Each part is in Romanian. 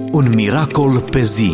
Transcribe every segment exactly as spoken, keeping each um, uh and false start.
Un miracol pe zi.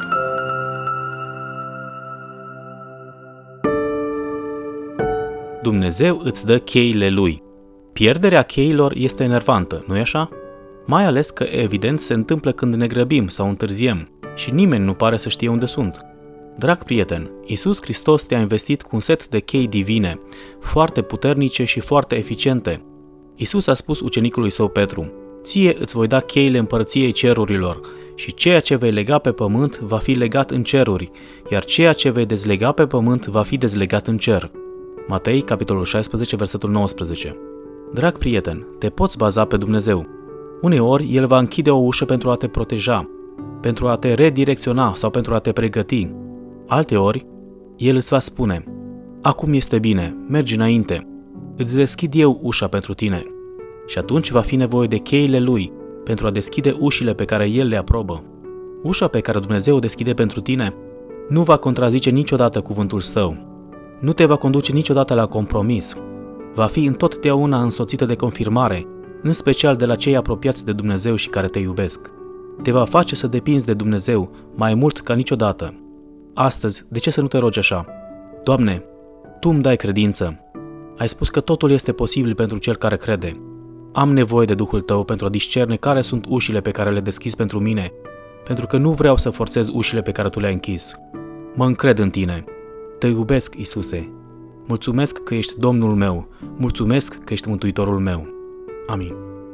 Dumnezeu îți dă cheile Lui. Pierderea cheilor este enervantă, nu-i așa? Mai ales că, evident, se întâmplă când ne grăbim sau întârziem și nimeni nu pare să știe unde sunt. Drag prieten, Iisus Hristos te-a investit cu un set de chei divine, foarte puternice și foarte eficiente. Iisus a spus ucenicului său Petru: ție îți voi da cheile împărăției cerurilor și ceea ce vei lega pe pământ va fi legat în ceruri, iar ceea ce vei dezlega pe pământ va fi dezlegat în cer. Matei, capitolul șaisprezece, versetul nouăsprezece. Drag prieten, te poți baza pe Dumnezeu. Uneori, El va închide o ușă pentru a te proteja, pentru a te redirecționa sau pentru a te pregăti. Alteori, El îți va spune: acum este bine, mergi înainte, îți deschid eu ușa pentru tine. Și atunci va fi nevoie de cheile Lui pentru a deschide ușile pe care El le aprobă. Ușa pe care Dumnezeu o deschide pentru tine nu va contrazice niciodată cuvântul Său. Nu te va conduce niciodată la compromis. Va fi întotdeauna însoțită de confirmare, în special de la cei apropiați de Dumnezeu și care te iubesc. Te va face să depinzi de Dumnezeu mai mult ca niciodată. Astăzi, de ce să nu te rogi așa? Doamne, Tu îmi dai credință. Ai spus că totul este posibil pentru cel care crede. Am nevoie de Duhul Tău pentru a discerne care sunt ușile pe care le deschizi pentru mine, pentru că nu vreau să forțez ușile pe care Tu le-ai închis. Mă încred în Tine. Te iubesc, Iisuse. Mulțumesc că ești Domnul meu. Mulțumesc că ești Mântuitorul meu. Amin.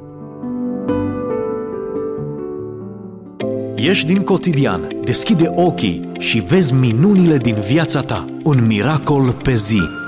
Ieși din cotidian, deschide ochii și vezi minunile din viața ta. Un miracol pe zi.